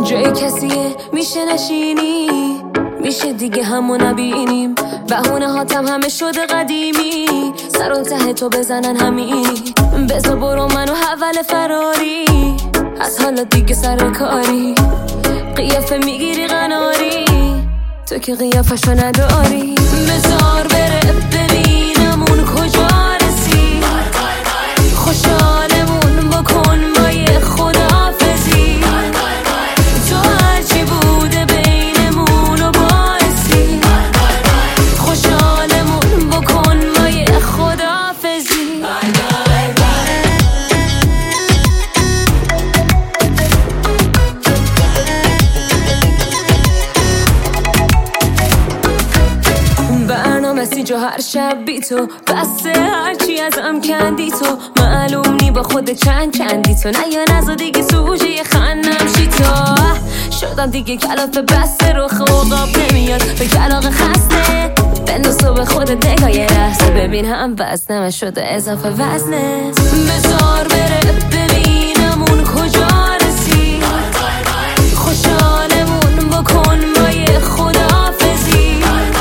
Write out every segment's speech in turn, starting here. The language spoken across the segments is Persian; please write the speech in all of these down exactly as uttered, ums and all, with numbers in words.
جای کسیه میشه نشینی، میشه دیگه همو نبینیم. بهونه هاتم همه شده قدیمی، سر و ته تو بزنن همینی. بذار برو منو حول فراری، از حالا دیگه سر کاری. قیافه میگیری قناری، تو که قیافشو نداری. بذار بره ببینم اون کجا رسید، خوشحالمون بکن با یه خداحافظی. تو هرچی بوده بینمون و باعثی، خوشحالمون بکن با یه خداحافظی. جو هر شب بی تو بسته، هرچی ازم کندی تو. معلوم نی با خود چند کندی تو، نه یا نزا دیگه سوژه خندم شی تو. شدم دیگه کلافه بسته، رو خواب نمیاد به کلاق خسته. بنداز تو به خودت نگاه یه لحظه، ببین هم وزنم شده اضافه وزنه. بذار بره ببینم اون کجا رسید، خوشحالمون بکن با یه خداحافظی.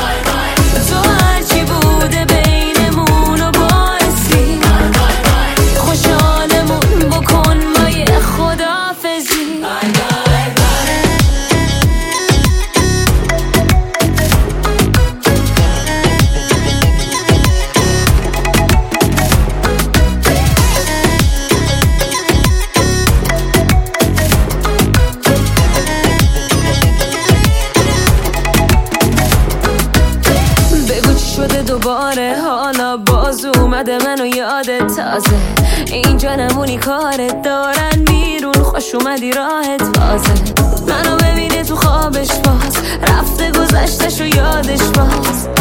دوباره حالا باز اومده منو یادت تازه. اینجا نمونی کارت دارن بیرون، خوش اومدی راحت بازه. منو ببینه تو خوابش باز، رفته گذشتش و یادش باز.